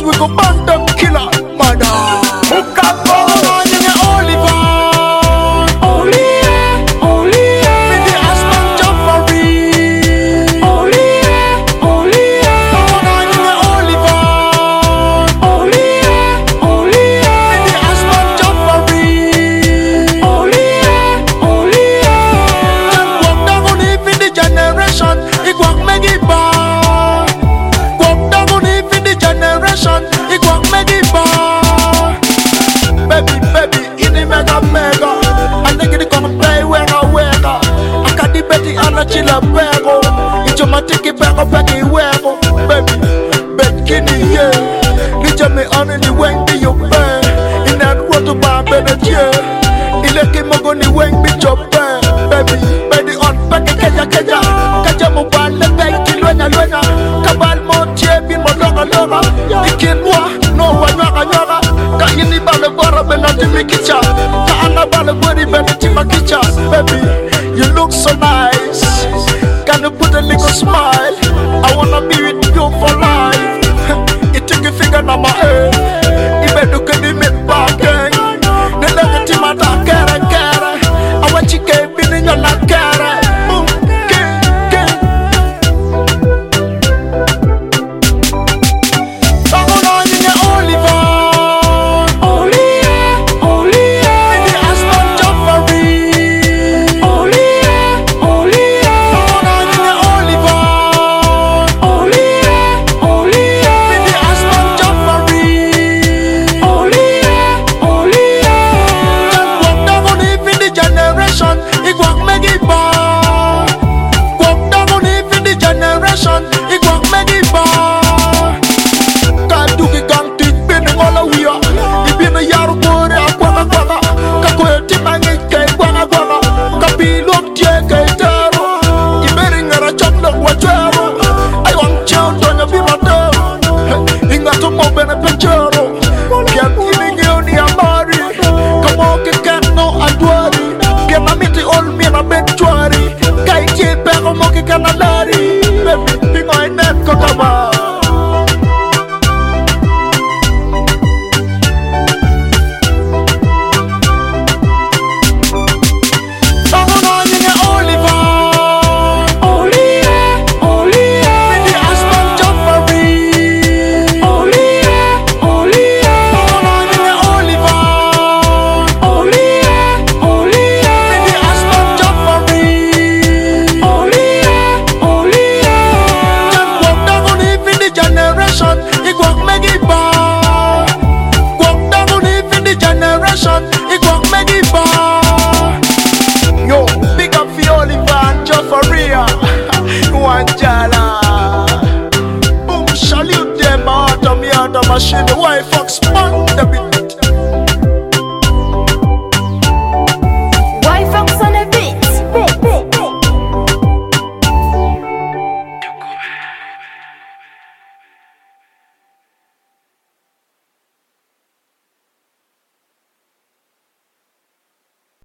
boss, we go burn them killer, mother. Hook up on you, Oliver. With the husband Joffrey. On you, Oliver. With the husband Joffrey. Walk down on it in the generation. It won't make it bar. Walk down on it in the generation. It won't make it bar. Baby, in the mega. I think it's gonna play when I wake up. I got the Betty and a chilla bego. It's your matiki bego, Becky wego. Baby, Kini, yeah. Little me on the wing, be your bear. In that water bar, better, yeah. Ileki mogoni wing, be your bear. Baby, on Becky, Kaja mobile, the Becky, Luena. Kabal mo, bin mo longa. Ikin wa, no one, yoga. Kayini bale bora benati mikicha. Kaana bale bori benati makicha. Baby, you look so nice. Can you put a little smile? I wanna be with you for life. You take your finger on my head. You better look at the mid-bargain. The negative matter, care. I want you to be in your life, care. Boom, salute them out of me, out of machine. The wife, Fox, man, the